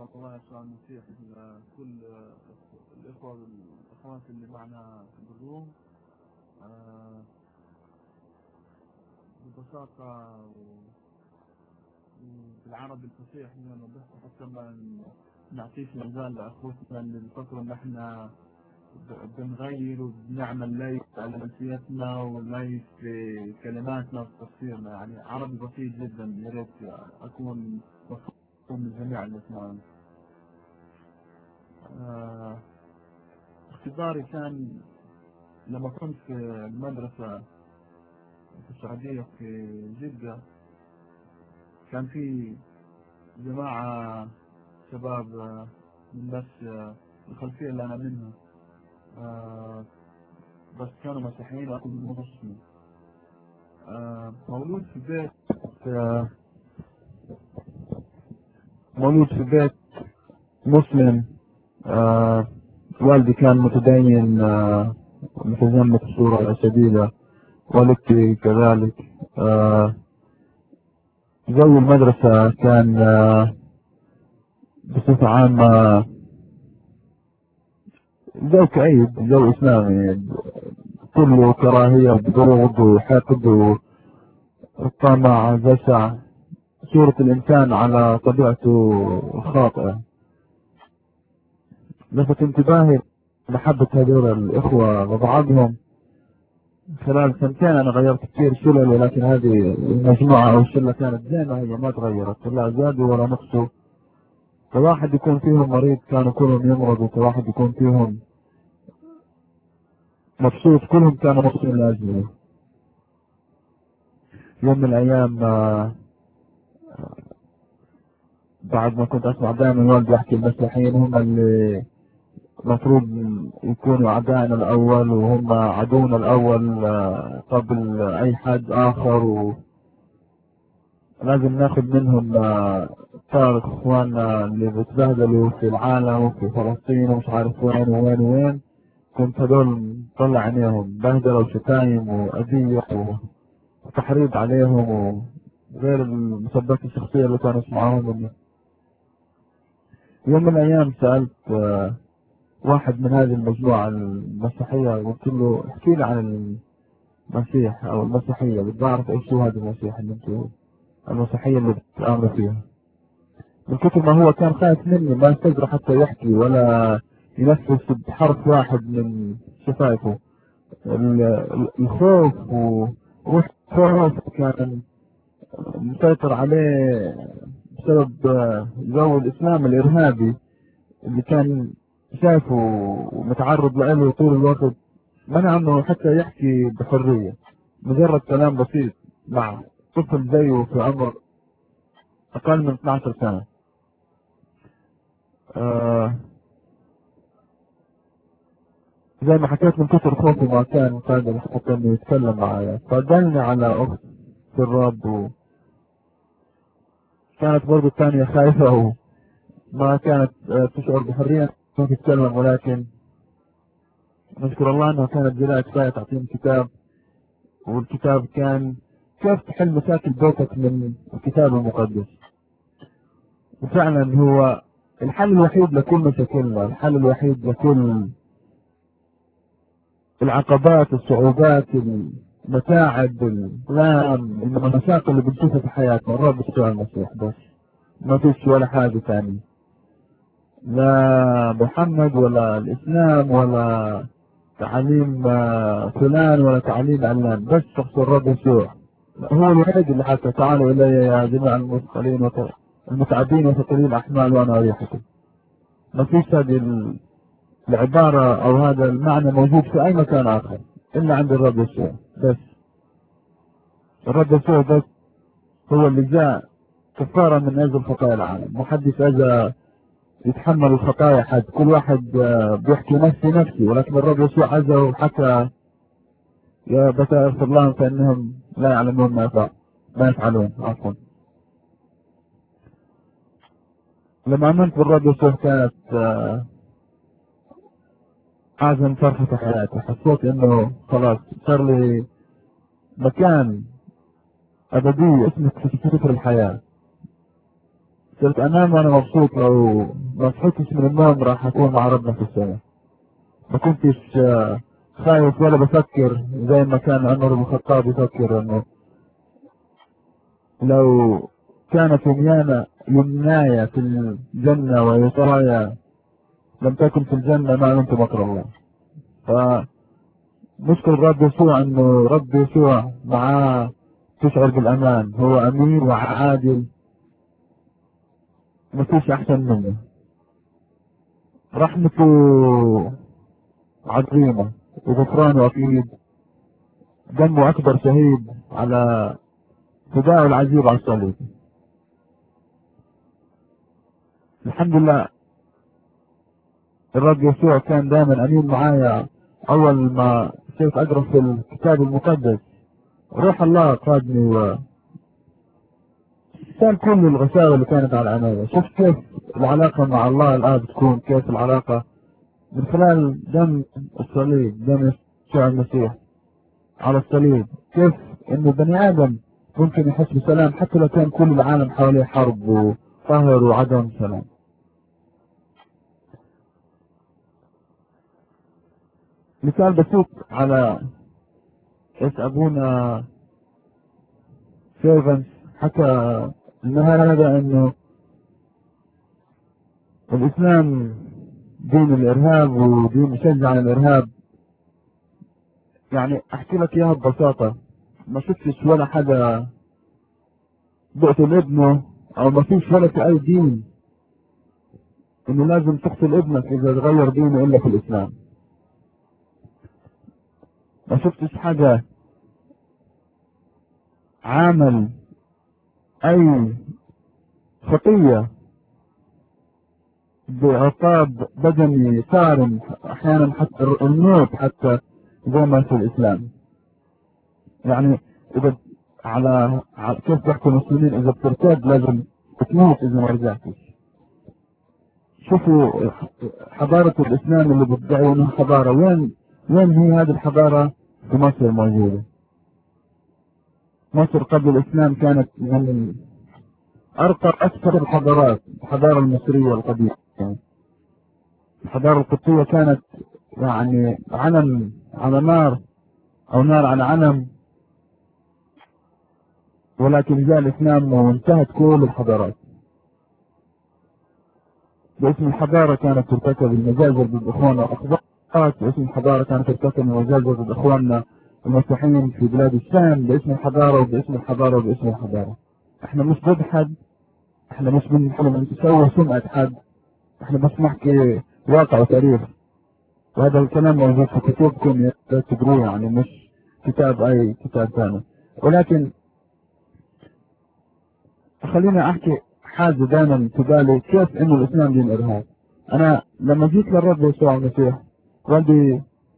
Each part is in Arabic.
صلاة الله يسوع المسيح كل الإخوة والأخوات اللي معنا في الروم. ببساطة وبالعربي الفصيح نوضح حتى ما نعطيش مجال لأخوتنا اللي بيفكروا إن إحنا بنغير وبنعمل ليس على نفسيتنا وليس في كلماتنا وتفسيرنا، يعني عربي بسيط جدا، يا ريت أكون مفهوم من جميع اللي يسمعون. اختباري كان لما كنت في المدرسة في السعودية في جدة، كان في جماعة شباب من نفس الخلفية اللي أنا منها، بس كانوا مسيحيين وأكون مسلم. مولود في بيت مسلم. والدي كان متدين متزمت بصورة شديدة، والدتي كذلك. جو المدرسة كان بصفة عامة جو كئيب، جو إسلامي كله كراهية وبغض وحقد وطمع جشع، صورة الإنسان على طبيعته الخاطئة. لفت انتباهي محبة هذول الإخوة وبعضهم. خلال سنتين أنا غيرت كثير شلل، ولكن هذه المجموعة أو الشلة كانت زي ما هي، ما تغيرت، لا زادوا ولا نقصوا. فواحد يكون فيهم مريض كانوا كلهم يمرضوا، فواحد يكون فيهم مبسوط كلهم كانوا مبسوطين لأجله. يوم من الأيام بعد ما كنت أسمع دائما والدي يحكي المسيحيين هم اللي المفروض يكونوا أعدائنا الأول وهم عدونا الأول قبل أي حد آخر، ولازم ناخذ منهم تاريخ إخواننا اللي بتبهدلوا في العالم وفي فلسطين ومش عارف وين وين وين. كنت هذول طلع عينيهم بهدلة وشتايم وأذية وتحريض عليهم، وغير المسبات الشخصية اللي كانوا يسمعوهم مني. يوم من الأيام سألت واحد من هذه المجموعة المسيحية، قلت له احكي لي عن المسيح أو المسيحية، بدي أعرف إيش هو هذا المسيح اللي أنتم المسيحية اللي بتآمنوا فيها. من كثر ما هو كان خايف مني ما يستقدر حتى يحكي ولا ينفس بحرف واحد من شفايفه. الخوف وروح الخوف كان مسيطر عليه بسبب جو الإسلام الإرهابي اللي كان شايفه ومتعرض له طول الوقت، منع انه حتى يحكي بحرية. مجرد كلام بسيط مع طفل زيه في عمر اقل من 12 سنة. زي ما حكيت من كثر خوفي ما كان قادر حتى انه يتكلم معايا، فدلني على اخت في الرب، وكانت برضو الثانية خايفة وما كانت تشعر بحرية انها تتكلم، ولكن نشكر الله انها كانت جلاء كفاية تعطيني كتاب، والكتاب كان كيف تحل مشاكل بيتك من الكتاب المقدس. وفعلا هو الحل الوحيد لكل مشاكلنا، الحل الوحيد لكل العقبات، الصعوبات، المتاعب، الآلام، المشاكل اللي بنشوفها في حياتنا، الرب يسوع المسيح بس. ما فيش ولا حاجة ثانية، لا محمد ولا الإسلام ولا تعليم فلان ولا تعليم علان، بس شخص الرب يسوع. هو الوحيد اللي حتى تعالوا إلي يا جميع المثقلين المتعبين وثقيلين الأحمال وأنا أريحكم. ما فيش هذه العبارة أو هذا المعنى موجود في أي مكان آخر إلا عند الرب يسوع بس. الرب يسوع بس هو اللي جاء كفارة من أجل خطايا العالم. محدش أجى يتحمل الخطايا حد، كل واحد بيحكي نفسي نفسي، ولكن الرب يسوع أجى وحكى يا بتى اغفر لهم فإنهم لا يعلمون ما يفعلون. عفوا. لما آمنت بالرب يسوع كانت أعظم فرحة في حياتي. حسيت إنه خلاص صار لي مكان أبدي اسمه في سفر الحياة. قلت انام وانا مبسوط، لو ما صحيتش من النوم راح اكون مع ربنا في السماء. ما كنتش خايف ولا بفكر زي ما كان عمر بن الخطاب يفكر انه لو كانت يمناي في الجنة ويسراي لم تكن في الجنة ما كنت مكر الله. فمشكلة رب يسوع انه رب يسوع معاه تشعر بالامان، هو امين وعادل، ما فيش احسن منه، رحمته عظيمة وغفرانه اكيد، دمه اكبر شهيد على فداء العجيب على الصليب. الحمد لله الرب يسوع كان دائما امين معايا. اول ما صرت اقرا في الكتاب المقدس روح الله قادني وشال كل الغشاوة اللي كانت على عيني. شفت كيف العلاقة مع الله الاب تكون، كيف العلاقة من خلال دم الصليب، دم يسوع المسيح على الصليب، كيف انه بني ادم ممكن يحس بسلام حتى لو كان كل العالم حواليه حرب وقهر وعدم سلام. مثال بسيط على ايش ابونا سيرفنس حكى النهار هذا، انه الاسلام دين الارهاب ودين مشجع على الارهاب. يعني احكي لك اياها ببساطة، ما شفتش ولا حدا بقتل ابنه، او ما فيش ولا في اي دين انه لازم تقتل ابنك اذا تغير دينه الا في الاسلام. ما شفتش حدا عامل اي خطية بعقاب بدني صارم، احيانا حتى الموت حتى زي ما في الاسلام. يعني اذا كيف بيحكوا المسلمين، اذا بترتد لازم تموت اذا ما رجعتش. شوفوا حضارة الاسلام اللي بتدعي انها حضارة، وين هي هذه الحضارة؟ في مصر موجودة. مصر قبل الاسلام كانت من ارقى اكثر الحضارات، الحضارة المصرية القديمة. الحضارة القبطية كانت يعني علم على نار، او نار على علم، ولكن جاء الاسلام وانتهت كل الحضارات. باسم الحضارة كانت ترتكب المجازر ضد اخواننا الاقباط، باسم الحضارة كانت ترتكب المجازر ضد اخواننا المسيحيين في بلاد الشام، باسم الحضارة وباسم الحضارة وباسم الحضارة. احنا مش ضد حد، احنا مش بنسوي سمعة حد، احنا بس نحكي واقع وتاريخ. وهذا الكلام موجود في كتبكم تقروه، يعني مش كتاب اي كتاب ثاني. ولكن خليني احكي حاجة دائما في بالي، كيف انه الاسلام دين ارهاب. انا لما جيت للرب يسوع المسيح والدي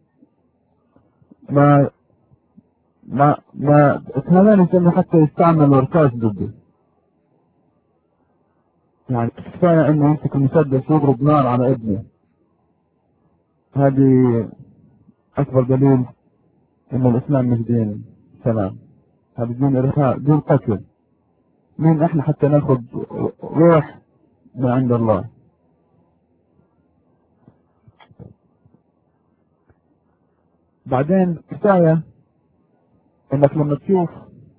ما اتهمني انه حتى يستعمل رصاص ضدي. يعني كفاية انه يمسك المسدس ويضرب نار على ابني. هذه اكبر دليل ان الاسلام مش دين سلام، هذا دين ارهاب، دين قتل. مين احنا حتى ناخذ روح من عند الله؟ بعدين كفاية انك لما تشوف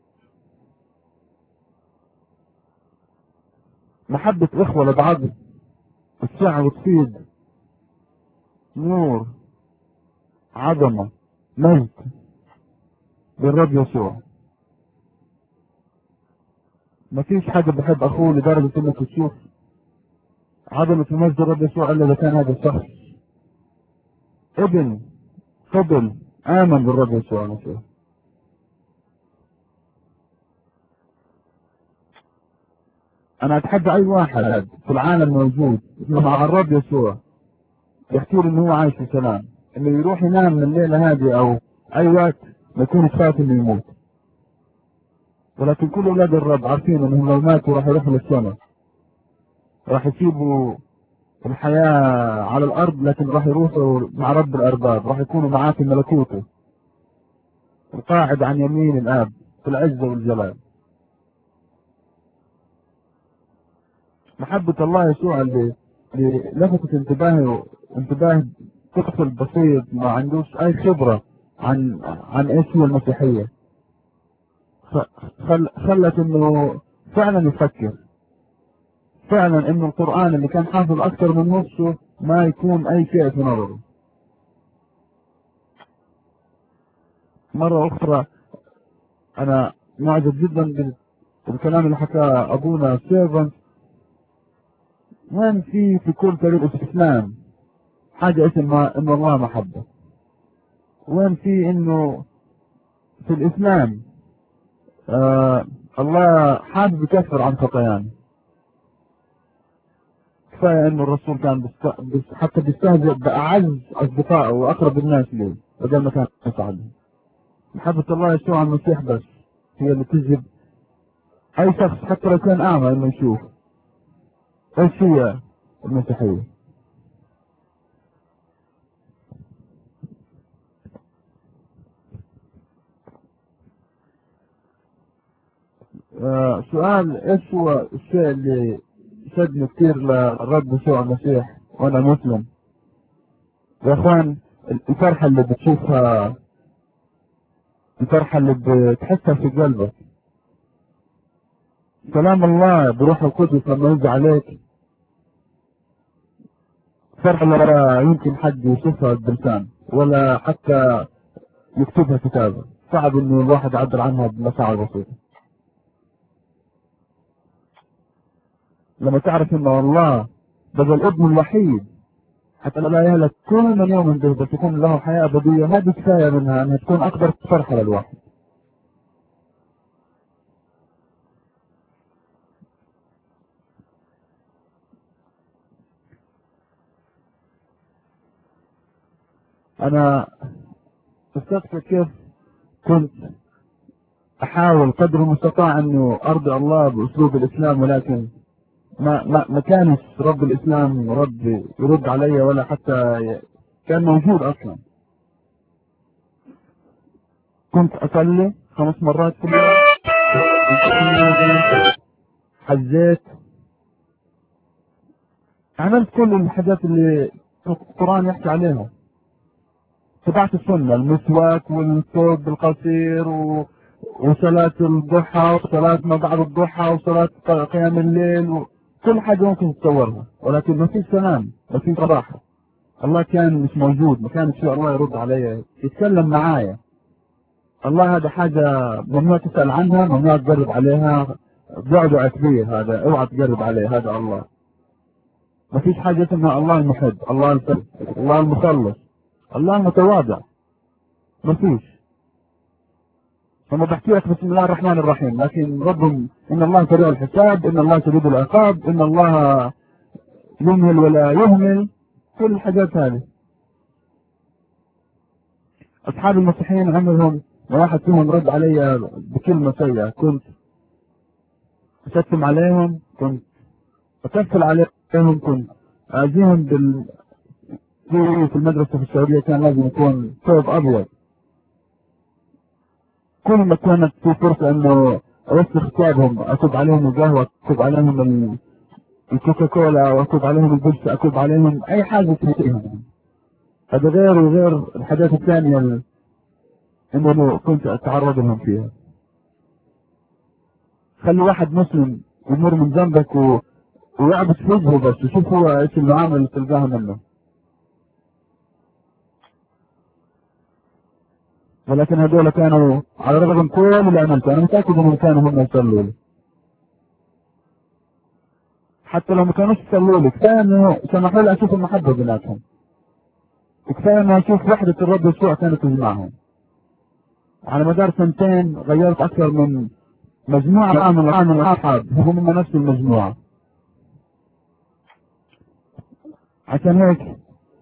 محبة اخوة لبعض تشع وتفيد نور عظمة مجد بالرب يسوع. ما فيش حد بحب اخوه لدرجة انك تشوف عظمة ومجد الرب يسوع الا اذا كان هذا الشخص ابن قبل امن بالرب يسوع المسيح. انا اتحدى اي واحد في العالم موجود مع الرب يسوع يحكي له انه هو عايش في سلام، انه يروح ينام من الليلة هذه او اي وقت ما يكون خايف انه يموت. ولكن كل اولاد الرب عارفين انهم لو ماتوا راح يروحوا للسماء، راح يسيبوا الحياة على الارض، لكن راح يروحوا مع رب الارباب، راح يكونوا معاه في ملكوته القاعد عن يمين الاب في العزة والجلال. محبة الله يسوع اللي لفتت انتباه طفل بسيط ما عندوش أي خبرة عن إيش هي المسيحية، خلت إنه فعلا يفكر فعلا إنه القرآن اللي كان حافظ أكثر من نصه ما يكون أي شيء في نظره. مرة أخرى أنا معجب جدا بالكلام اللي حكاه أبونا سيرفنت. وين في كل طريق الإسلام حاجة اسمها إن الله محبة؟ وين في إنه في الإسلام الله حابب يكفر عن خطايانا؟ كفاية إنه الرسول كان حتى بيستهزئ بأعز أصدقائه وأقرب الناس ليه بدل ما كان يساعدهم. محبة الله يسوع المسيح بس هي اللي تجذب أي شخص حتى لو كان أعمى إنه يشوف إيش هي المسيحية. سؤال: إيش هو الشيء اللي شدني كثير للرب يسوع المسيح وأنا مسلم؟ يا إخوان، الفرحة اللي بتشوفها، الفرحة اللي بتحسها في قلبك، سلام الله بروح القدس لما ينزل عليك، فرحة لا يمكن حد يوصفها بلسان ولا حتى يكتبها كتابة. صعب إنه الواحد يعبر عنها بمشاعر بسيطة. لما تعرف إنه الله بذل الابن الوحيد حتى لا يهلك كل من يؤمن به بس يكون له حياة أبدية، هذه كفاية منها أنها تكون أكبر فرحة للواحد. أنا استذكر كيف كنت أحاول قدر المستطاع أنه أرضي الله بأسلوب الإسلام، ولكن ما كانش رب الإسلام رب يرد علي ولا حتى كان موجود أصلا. كنت أصلي 5 مرات في اليوم، حجيت، عملت كل الحاجات اللي القرآن يحكي عليها، تبعت السنة، المسواك والثوب القصير وصلاة الضحى وصلاة ما بعد الضحى وصلاة قيام الليل وكل حاجة ممكن تتصورها، ولكن ما فيش سلام، ما فيش راحة. الله كان مش موجود، ما كانش الله يرد علي يتكلم معايا. الله هذا حاجة ممنوع تسأل عنها، ممنوع تجرب عليها، بعده عكبية، هذا اوعى تجرب عليه، هذا الله. ما فيش حاجة اسمها الله المحب، الله الفرد، الله المخلص، الله المتواضع، ما فيش. فما بحكي لك بسم الله الرحمن الرحيم، لكن رب إن الله سريع الحساب، إن الله شديد العقاب، إن الله يمهل ولا يهمل، كل الحاجات هذه. أصحاب المسيحيين عمرهم ما واحد فيهم رد علي بكلمة سيئة. كنت أشتم عليهم، كنت أكفل عليهم، كنت أذيهم في المدرسة في السعودية كان لازم يكون ثوب أبيض. كل ما كانت في فرصة إنه أوسخ ثيابهم، أكب عليهم القهوة، أكب عليهم الكوكاكولا، وأكب عليهم البيبسي، أكب عليهم أي حاجة تسيئهم. هذا غير الحاجات الثانية اللي إنه كنت أتعرض لهم فيها. خلي واحد مسلم يمر من جنبك ويعبس في وجهه بس، وشوف هو إيش المعاملة اللي تلقاها منه. ولكن هذول كانوا على الرغم من كل اللي عملته، أنا متأكد إنهم كانوا هم يصلوا لي. حتى لو ما كانوش يصلوا لي، كفاية إنه سمحوا لي أشوف المحبة بيناتهم، كفاية إنه أشوف وحدة الرب يسوع كانت تجمعهم. على مدار 2 غيرت أكثر من مجموعة من الأصحاب هم من نفس المجموعة. عشان هيك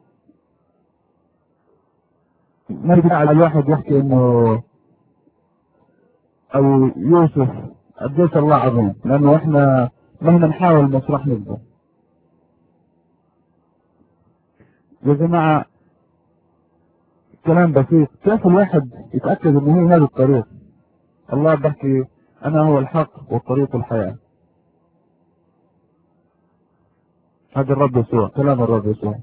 ما يدعي على الواحد يحكي إنه أو يوسف قديش الله عظيم، لأنه إحنا مهما نحاول مش راح نقدر. يا جماعة كلام بسيط، كيف الواحد يتأكد إنه هي هذا الطريق؟ الله بحكي أنا هو الحق والطريق والحياة. هذا الرب يسوع، كلام الرب يسوع.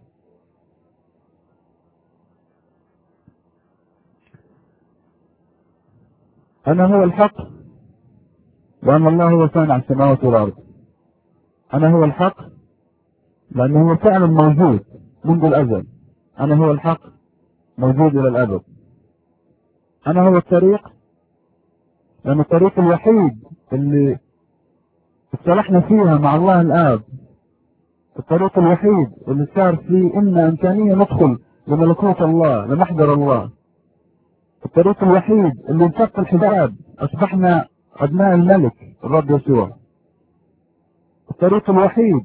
أنا هو الحق، لأن الله هو صانع السماوات والأرض. أنا هو الحق لأنه هو فعلا موجود منذ الأزل. أنا هو الحق موجود إلى الأبد. أنا هو الطريق، لأن الطريق الوحيد اللي اصطلحنا فيها مع الله الآب، الطريق الوحيد اللي صار فيه إن إمكانية ندخل لملكوت الله، لمحضر الله. الطريق الوحيد اللي انفك الحجاب، أصبحنا أبناء الملك الرب يسوع. الطريق الوحيد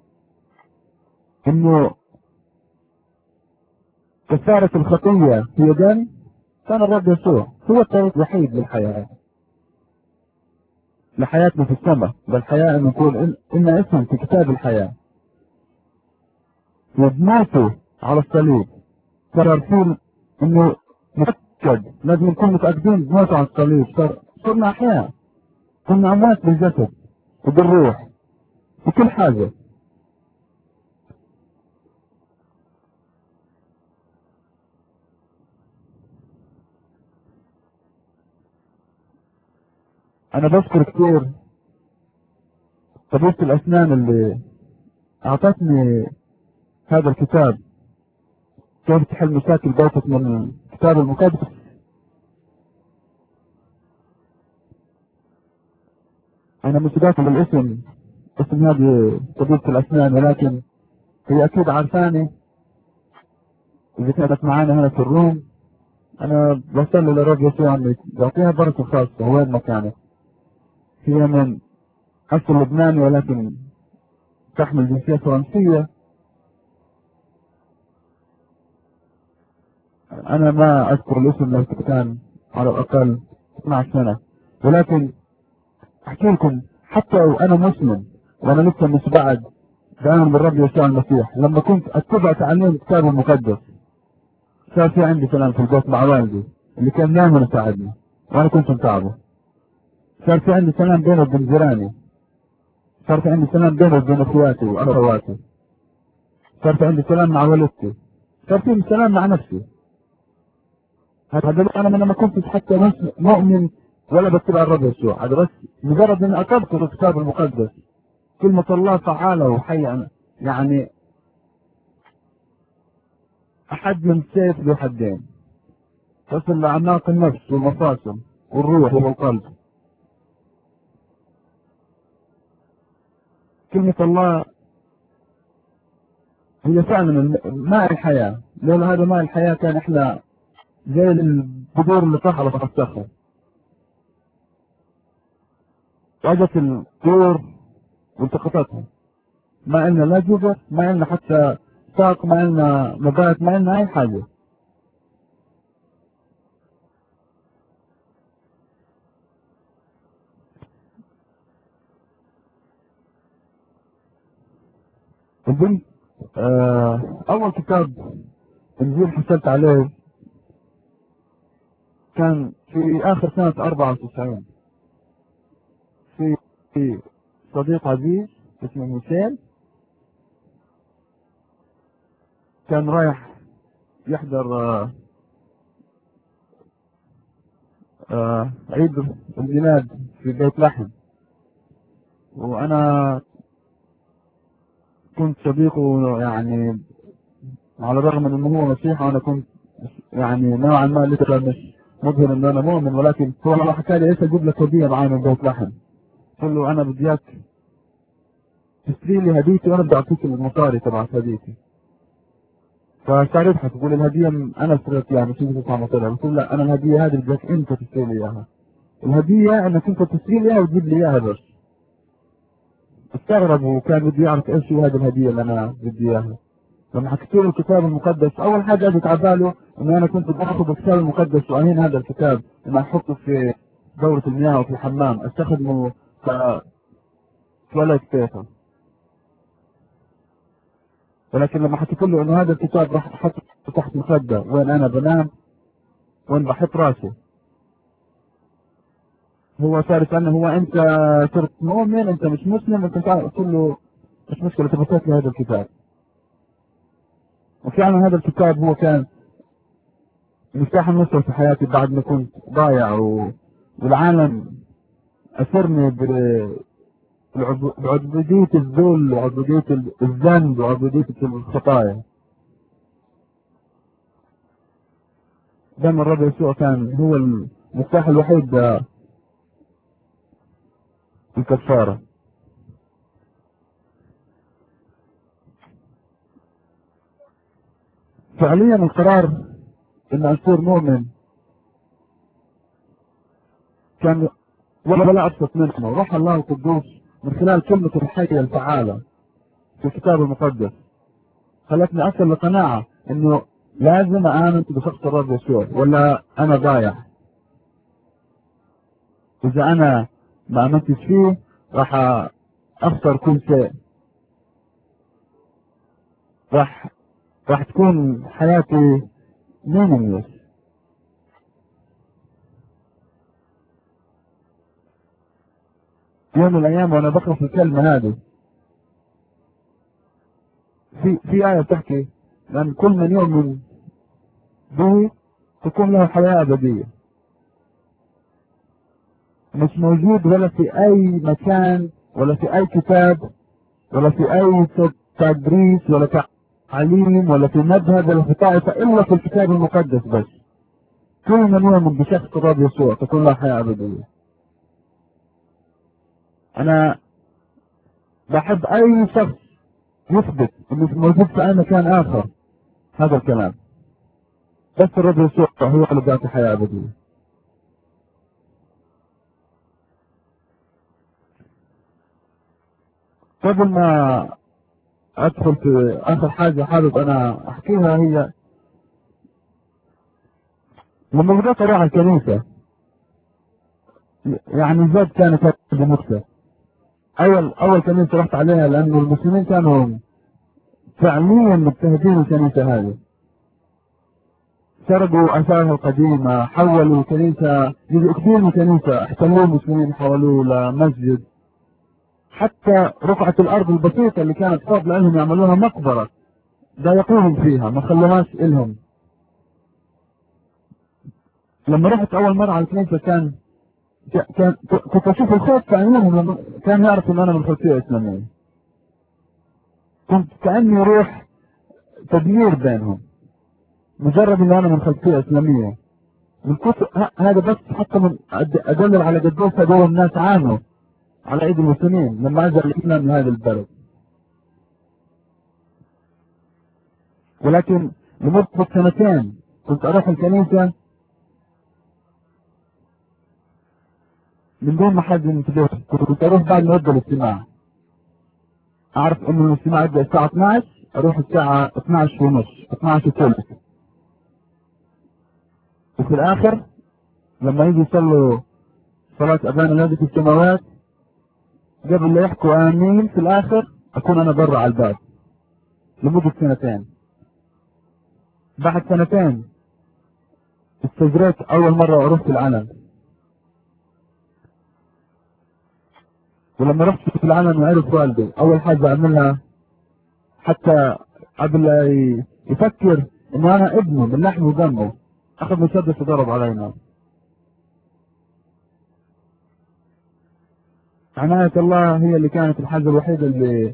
إنه كفارة الخطية هي دم، كان الرب يسوع هو الطريق الوحيد للحياة، لحياتنا في السماء، للحياة أن نكون إن اسم في كتاب الحياة. وبموته على الصليب قرر فيه إنه متأكد، لازم نكون متأكدين بموته على الصليب. صرنا أحياء، كنا أموات بالجسد وبالروح وكل حاجة. أنا بشكر كثير طبيبة الأسنان اللي أعطتني هذا الكتاب، كيف تحل مشاكل بيتك، من الكتاب المقدس. أنا مش ذاكر بالاسم، اسم هذه طبيبة الأسنان، ولكن هي أكيد عارفاني إذا كانت معانا هنا في الروم. أنا بصلي لرب يسوع أن يعطيها بركة خاصة وين ما كانت. هي من أصل لبناني ولكن تحمل جنسية فرنسية. أنا ما أذكر الاسم لكن كان على الأقل 12 سنة. ولكن أحكي لكم، حتى وأنا مسلم وأنا لسه مش بعد بآمن بالرب يسوع المسيح، لما كنت أتبع تعليم الكتاب المقدس صار في عندي سلام في البيت مع والدي اللي كان دائما يساعدني وأنا كنت متعبه. صار في عندي سلام بيني وبين جيراني، صار في عندي سلام بيني وبين اخواتي واخواتي، صار في عندي سلام مع والدتي، صار في سلام مع نفسي. هذا انا لما كنت حتى مؤمن ولا بتبع الرب يسوع، هذا بس مجرد اني اطبق الكتاب المقدس. كلمة الله فعالة وحية، يعني احد من سيف ذو حدين، تصل لأعناق النفس والمفاصل والروح والقلب. كلمة الله هي فعلا ماء الحياة. لولا هذا ماء الحياة كان احنا زي البذور اللي طحرت على الصخر. اجت الطيور والتقطتها، ما إلنا لا جبر، ما إلنا حتى ساق، ما إلنا نبات، ما إلنا أي حاجة. البنت أول كتاب إنجيل حصلت عليه كان في آخر سنة 94. في صديق عزيز اسمه ميشيل كان رايح يحضر عيد الميلاد في بيت لحم، وأنا كنت صديقه، يعني على الرغم من انه هو مسيحي وانا كنت يعني نوعا ما لسه مش مظهر ان انا مؤمن، ولكن هو الله حكى لي ايش اجيب لك هديه معايا من بيت لحم. قلت له انا بدي اياك تشتري لي هديتي وانا بدي اعطيك المصاري تبعت هديتي. فصار يضحك يقول الهديه انا اشتريت اياها مش انت تدفع مصاري. قلت له لا، انا الهديه هذه بدك انت تشتري لي اياها، الهديه انك انت تشتري لي اياها وتجيب لي اياها بس. استغرب وكان بده يعرف ايش هي هذه الهديه اللي انا بدي اياها. لما حكيت له الكتاب المقدس اول حاجه اجت على باله ان انا كنت باخذ الكتاب المقدس واهين هذا الكتاب ان احطه في دورة المياه وفي الحمام استخدمه كتواليت بيبر. ولكن لما حكيت له انه هذا الكتاب راح احطه تحت مخدة وين انا بنام، وين بحط راسي، هو صار يسألني هو انت صرت مؤمن انت مش مسلم انت قلت له مش مشكلة، تبسط لي هذا الكتاب. وفعلا هذا الكتاب هو كان مفتاح النصر في حياتي بعد ما كنت ضايع والعالم أسرني بعبودية الذل وعبودية الذنب وعبودية الخطايا. دم الرب يسوع كان هو المفتاح الوحيد للكفارة. فعليا القرار ان اصير مؤمن كان ولا ابسط منه. روح الله القدوس من خلال كلمة الحية الفعالة في الكتاب المقدس خلتني اصل لقناعة انه لازم امن بشخص الرب يسوع ولا انا ضايع. اذا انا ما امنتش فيه راح اخسر كل شيء، راح تكون حياتي meaningless. يوم من الايام وانا بقرا في الكلمة هذه في آية بتحكي لأن كل من يؤمن به تكون له حياة أبدية. مش موجود ولا في أي مكان ولا في أي كتاب ولا في أي تدريس ولا تعليم ولا في مذهب ولا في طائفة إلا في الكتاب المقدس بس. كل من يؤمن بشخص الرب يسوع تكون له حياة أبدية. أنا بحب أي شخص يثبت إنه موجود في أي مكان آخر هذا الكلام، بس الرب يسوع هو اللي بيعطي حياة أبدية. قبل ما ادخل في اخر حاجة حابب انا احكيها، هي لما بدأت اروح الكنيسة يعني زاد كانت هذه نكتة. اول كنيسة رحت عليها لانه المسلمين كانوا فعليا مضطهدين الكنيسة هذه، سرقوا اثارها القديمة، حولوا الكنيسة جزء كبير من الكنيسة احتلوه المسلمين حولوه لمسجد، حتى رقعة الارض البسيطة اللي كانت فاضلة لهم يعملوها مقبرة ضايقوهم فيها ما خلوهاش الهم. لما رحت اول مرة على الكنيسة كنت اشوف الخوف في عيونهم لما كان يعرف ان انا من خلفيه اسلاميه. كنت كاني روح تدمير بينهم مجرد ان انا من خلفيه اسلاميه. من كتر هذا بس حتى من ادلل على قديش هذول الناس عانوا على ايدي المسلمين لما اجى الاسلام من هذا البلد. ولكن لمده سنتين كنت اروح الكنيسه من دون ما حد ينتبه. كنت اروح بعد ما يبدا الاجتماع، اعرف انه الاجتماع يبدا الساعه 12، اروح الساعه 12 ونص 12 وثلث، وفي الاخر لما يجي يصلوا صلاة أبانا الذي في السماوات قبل لا يحكوا آمين في الآخر أكون أنا برا على الباب لمدة سنتين. بعد سنتين استجريت أول مرة أروح في العلن، ولما رحت في العلن وعرف والدي أول حاجة أعملها حتى قبل لا يفكر إنه أنا ابنه من لحمه ودمه أخذ مسدس وضرب علينا. عناية الله هي اللي كانت الحاجة الوحيدة اللي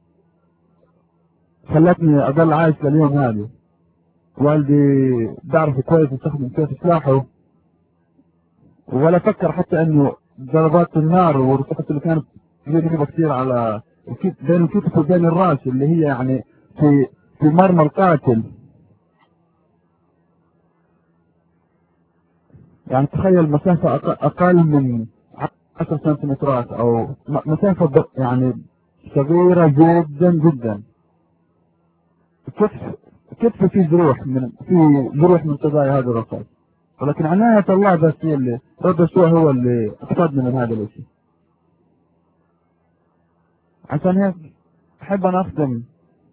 خلتني أضل عايش لليوم هذا. والدي بيعرف كويس يستخدم كيف سلاحه، ولا فكر حتى انه ضربات النار والرصاصات اللي كانت قريبة كثير على بين الكتف وبين الراس اللي هي يعني في مرمى القاتل. يعني تخيل مسافة اقل من 10 سنتيمترات او مسافة يعني صغيرة جدا جدا. كتف فيه جروح من قضايا هذا الرصاص، ولكن عناية الله بس هي اللي رب يسوع هو اللي اقتدني من هذا الشيء. عشان هيك احب انا اختم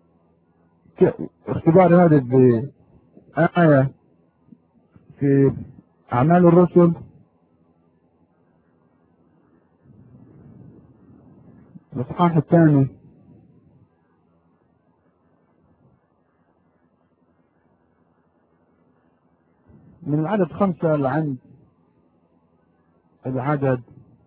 اختباري هذا بآية في اعمال الرسل الاصحاح الثاني من العدد 5 لعند العدد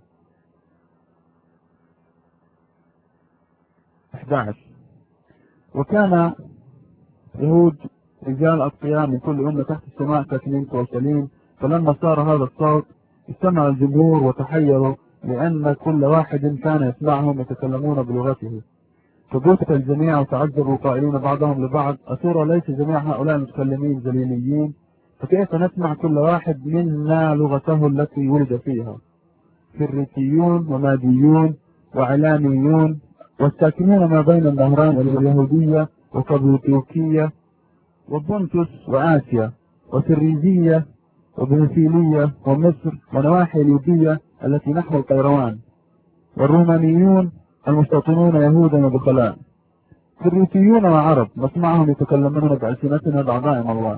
11. وكان يهود رجال أتقياء من كل أمة تحت السماء ساكنين في أورشليم، فلما صار هذا الصوت استمع الجمهور وتحيروا، لأن كل واحد كان يسمعهم يتكلمون بلغته. فبكت الجميع وتعجبوا قائلين بعضهم لبعض: أترى ليس جميع هؤلاء المتكلمين جليليين؟ فكيف نسمع كل واحد منا لغته التي ولد فيها؟ فريسيون وماديون وعلاميون والساكنون ما بين النهرين اليهودية وكابادوكية وبونتوس وآسيا وسريزية وبنفيلية ومصر ونواحي ليبية التي نحو القيروان، والرومانيون المستوطنون يهودا ودخلاء، فريسيون وعرب نسمعهم يتكلمون بألسنتنا بعظائم الله.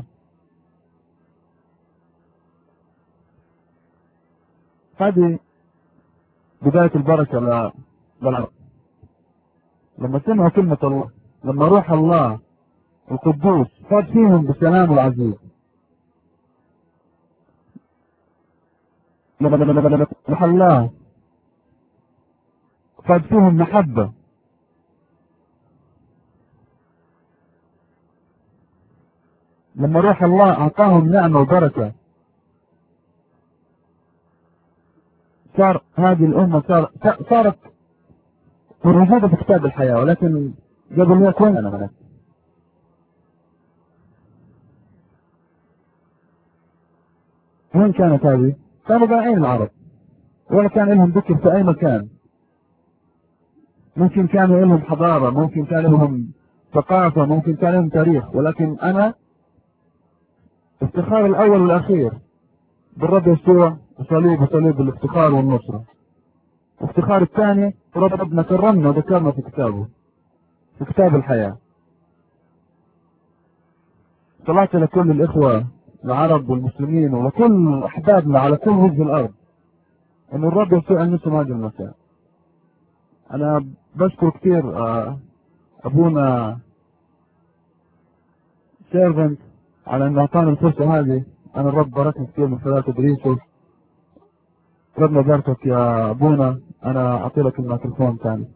هذه بداية البركة للعرب لما سمعوا كلمة الله، لما روح الله القدوس فاد فيهم بالسلام العزيز، لما روح الله فاد فيهم محبة، لما روح الله أعطاهم نعمة وبركة، صار هذه الأمة صارت موجودة في كتاب الحياة، ولكن قبل ما يكون أنا وين كانت هذه؟ كانوا ضايعين العرب، ولا كان لهم ذكر في أي مكان. ممكن كانوا لهم حضارة، ممكن كان لهم ثقافة، ممكن كان لهم تاريخ، ولكن أنا افتخار الأول والأخير بالرب يسوع وصليب الافتخار والنصرة. وافتخار الثاني ربنا كرمنا وذكرنا في كتابه، في كتاب الحياة. صلاة لكل الإخوة العرب والمسلمين ولكل أحبابنا على كل وجه الأرض أن الرب يسوع ينسوا هذا المساء. أنا بشكر كثير أبونا سيرفنت على أنه أعطاني الفرصة هذه. أنا الرب باركني كثير من خلال تدريسه. ربنا يباركك يا أبونا. أنا أعطي لك الميكروفون ثاني.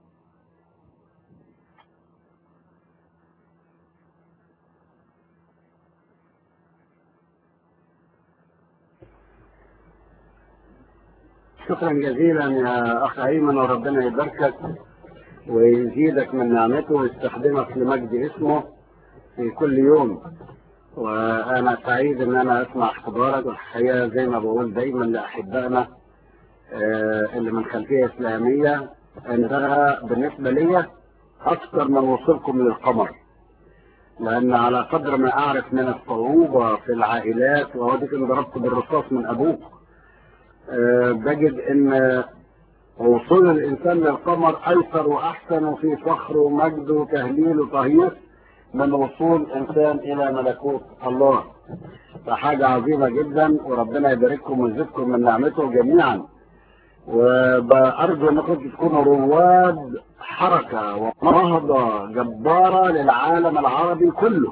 شكرا جزيلا يا أخ أيمن، وربنا يباركك ويزيدك من نعمته ويستخدمك لمجد اسمه في كل يوم. وأنا سعيد إن أنا أسمع أخبارك، والحقيقة زي ما بقول دايما لأحبائنا اللي من خلفية إسلامية إنها بالنسبة لي أكثر من وصولكم للقمر، لأن على قدر ما أعرف من الصعوبة في العائلات، وأوديك إن ضربت بالرصاص من أبوك، بجد إن وصول الإنسان للقمر أيسر وأحسن وفي فخر ومجد وتهليل وتهييص من وصول إنسان إلى ملكوت الله. فحاجة عظيمة جدا، وربنا يبارككم ويزيدكم من نعمته جميعا. وبأرجو أنكم تكونوا رواد حركة ونهضة جبارة للعالم العربي كله،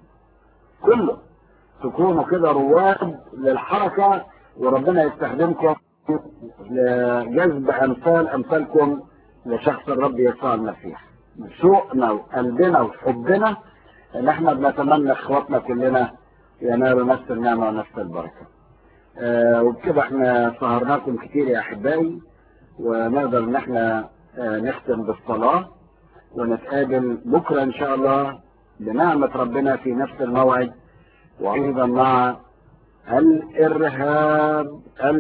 تكونوا كده رواد للحركة، وربنا يستخدمكم لجذب أمثالكم لشخص الرب يسوع المسيح. بشوقنا وقلبنا وحبنا ان احنا بنتمنى اخواتنا كلنا ينالوا نفس النعمة ونفس البركة. وبكده احنا سهرناكم كتير يا احبائي، ونقدر ان احنا نختم بالصلاة، ونتقابل بكرة ان شاء الله بنعمة ربنا في نفس الموعد، وايضا مع الارهاب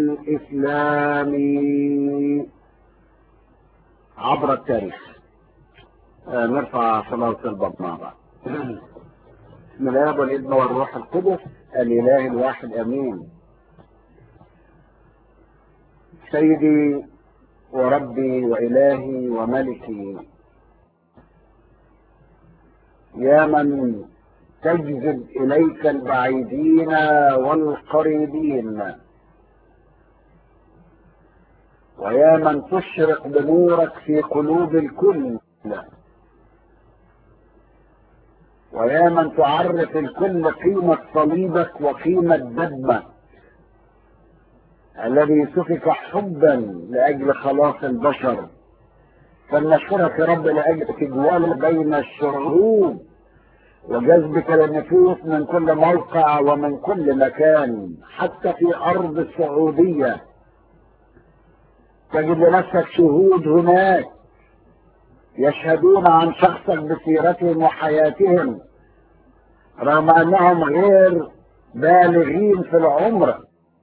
الاسلامي عبر التاريخ. نرفع صلاة الباب مع بعض. بسم الله والابن والروح القدس الاله الواحد امين. سيدي وربي والهي وملكي، يا من تجذب اليك البعيدين والقريبين، ويا من تشرق بنورك في قلوب الكل، ويا من تعرف الكل قيمة صليبك وقيمة دمك الذي سفك حبا لأجل خلاص البشر. فلنشكرك يا رب لأجل تجوال بين الشعوب وجذبك للنفوس من كل موقع ومن كل مكان، حتى في أرض السعودية تجد لنفسك شهود هناك يشهدون عن شخصك بسيرتهم وحياتهم رغم أنهم غير بالغين في العمر،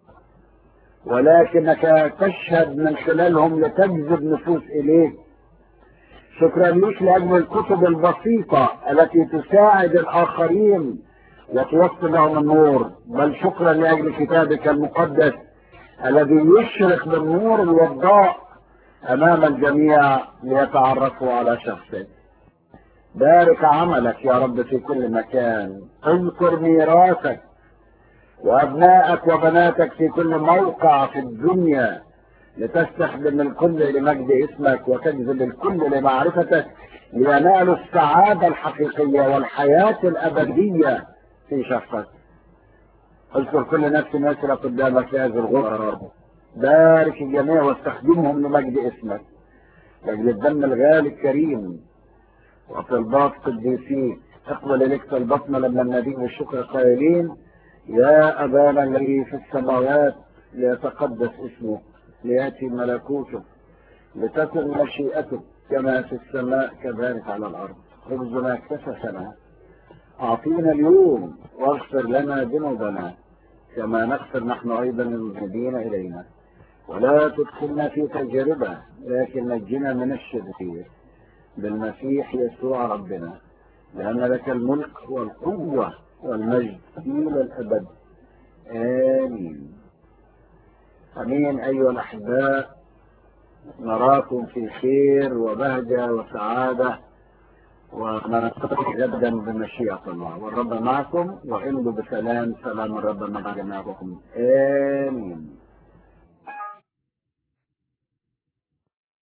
ولكنك تشهد من خلالهم لتجذب نفوس إليك. شكرا لك لأجل الكتب البسيطة التي تساعد الآخرين وتوصل لهم النور، بل شكرا لأجل كتابك المقدس الذي يشرق بالنور والضوء أمام الجميع ليتعرفوا على شخصك. بارك عملك يا رب في كل مكان، اذكر ميراثك وأبنائك وبناتك في كل موقع في الدنيا لتستخدم الكل لمجد اسمك وتجذب الكل لمعرفتك لينالوا السعادة الحقيقية والحياة الأبدية في شخصك. اذكر كل نفس ناسرة قدامك في هذه الغرفة، بارك الجميع واستخدمهم لمجد اسمك لأجل الدم الغالي الكريم وطلبات قديسيك. اقبل إليك طلباتنا لما نناديك بالشكر قائلين: يا أبانا الذي في السماوات ليتقدس اسمك، ليأتي ملكوتك، لتكن مشيئتك كما في السماء كذلك على الأرض. خبزنا كففنا أعطينا اليوم، واغفر لنا ذنوبنا كما نغفر نحن أيضا المذنبين إلينا، ولا تدخلنا في تجربة لكن نجنا من الشرير بالمسيح يسوع ربنا، لأن لك الملك والقوة والمجد إلى الأبد. آمين. أمين. أيها الأحباء، نراكم في خير وبهجة وسعادة، ونلتقي غدا بمشيئة الله، والرب معكم، وامضوا بسلام. سلام الرب مع جميعكم. آمين.